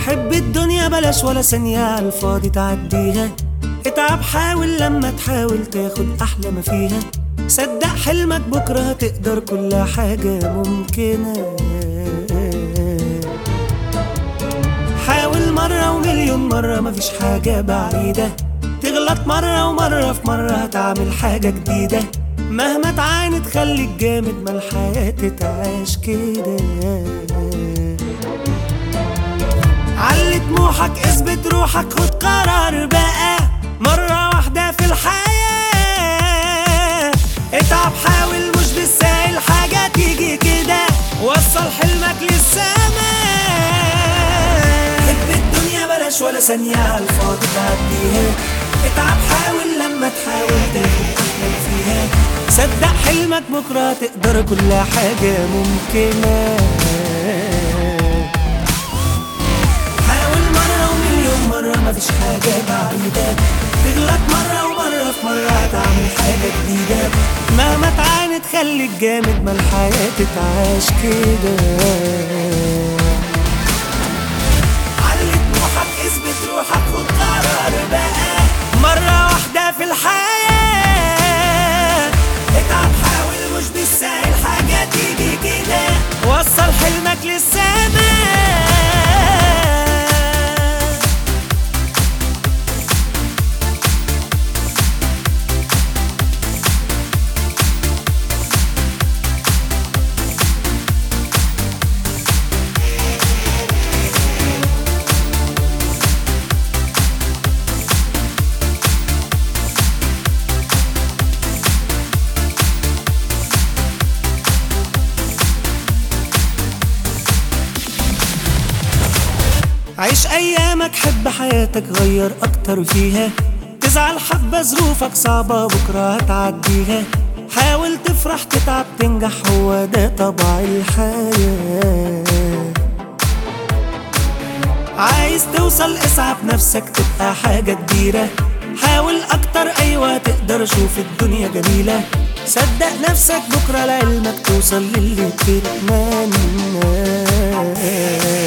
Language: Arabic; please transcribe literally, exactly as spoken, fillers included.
حب الدنيا بلاش ولا ثانية عالفاضي تعديها. اتعب حاول لما تحاول تاخد أحلى ما فيها. صدق حلمك بكرة هتقدر كل حاجة ممكنة. حاول مرة ومليون مرة مفيش حاجة بعيدة. تغلط مرة ومرة في مرة هتعمل حاجة جديدة. مهما تعاند خليك جامد ما الحياة تتعاش كده. علي طموحك اثبت روحك خد قرار بقى مرة واحدة في الحياة. اتعب حاول مش بالسهل حاجة تيجي كده. وصل حلمك للسماء. حب الدنيا بلاش ولا ثانية عالفاضي تعديها. اتعب حاول لما تحاول تاخد أحلى فيها. صدق حلمك بكرة تقدر كل حاجة ممكنة. حاول مرة ومليون مرة مفيش حاجة بعيدة. تغلط مرة ومرة في مرة هتعمل حاجة جديدة. مهما تعاند خليك جامد ما الحياة تتعاش كده. علي طموحك اثبت روحك خد قرار بقى مرة واحدة في الحياة. اتعب حاول مش بالسهل حاجة تيجي كده. وصل حلمك للسماء. عيش ايامك حب حياتك غير اكتر فيها. تزعل حبة ظروفك صعبة بكرة هتعديها. حاول تفرح تتعب تنجح هو ده طبع الحياة. عايز توصل اسعى بنفسك تبقى حاجة كبيرة. حاول اكتر ايوه تقدر شوف الدنيا جميلة. صدق نفسك بكرة لعلمك توصل للي بتتمنى.